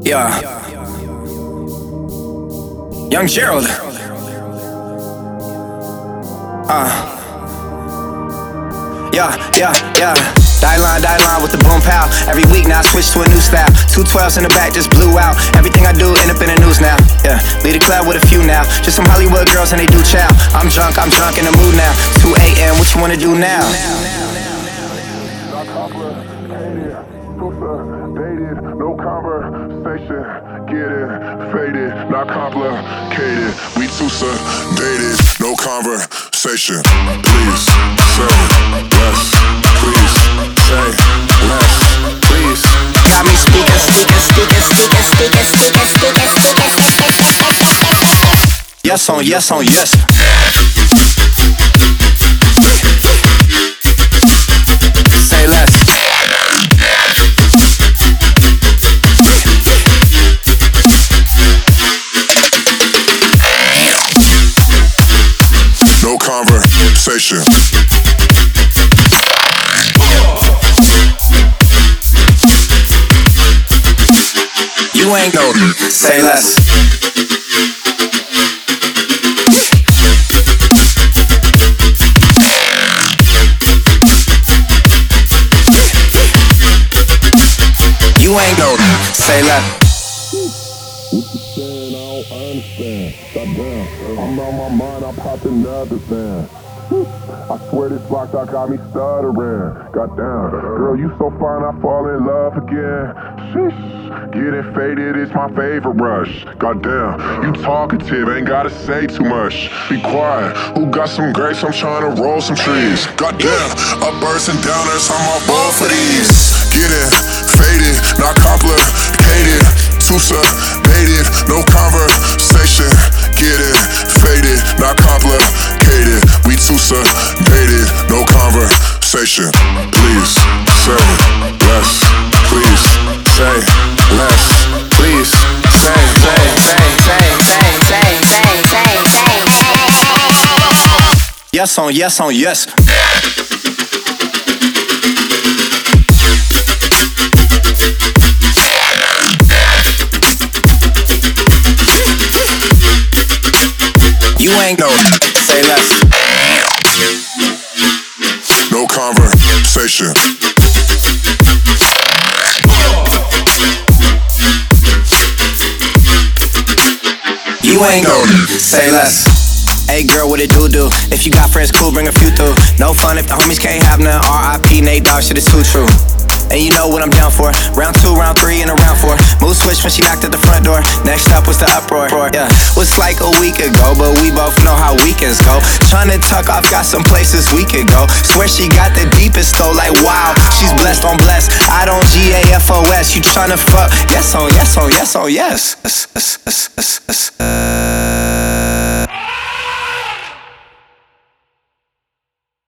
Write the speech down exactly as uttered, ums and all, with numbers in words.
Yeah. Young Gerald. Uh. Yeah, yeah, yeah. Die line, die line with the boom pow. Every week now I switch to a new style. Two twelves in the back just blew out. Everything I do end up in the news now. Yeah, lead a club with a few now. Just some Hollywood girls and they do chow. I'm drunk, I'm drunk in the mood now. two a m, what you wanna do now? Not complicated, super dated, no conversation, get it, faded, not complicated. We too sedated, no conversation. Please say less, please say less, please. Got me speaking, speaking, speaking, speaking, speaking, speaking, speaking, speaking. Yes on yes on yes. Say less. No conversation. You ain't no say less. You ain't no say less. Saying I don't understand. Goddamn, I'm on my mind, I'm popping another thing. I swear this block dog got me stuttering. Goddamn, girl, you so fine, I fall in love again. Sheesh, getting faded is my favorite rush. Goddamn, you talkative, ain't gotta say too much. Be quiet, who got some grapes? I'm trying to roll some trees. Goddamn, uppers and downers, I'm off both of these. Getting faded, not complicated. Too sedated, no conversation. Getting faded, not complicated. We too sedated, no conversation. Please say less. Please say less. Please say, say, say, say, say, say, say, say, say. Yes on yes on yes. You ain't no say less. No conversation. You ain't no say less. Hey girl, what it do do? If you got friends, cool, bring a few through. No fun if the homies can't have none. R I P Nate Dogg, shit is too true. And you know what I'm down for. Round two, round three, and a round four. Mood switch when she knocked at the front door. Next up was the uproar. Yeah, was like a week ago, but we both know how weekends go. Tryna tuck off, got some places we could go. Swear she got the deepest though, like wow. She's blessed on blessed. I don't G A F O S. You tryna fuck? Yes on yes on yes on yes.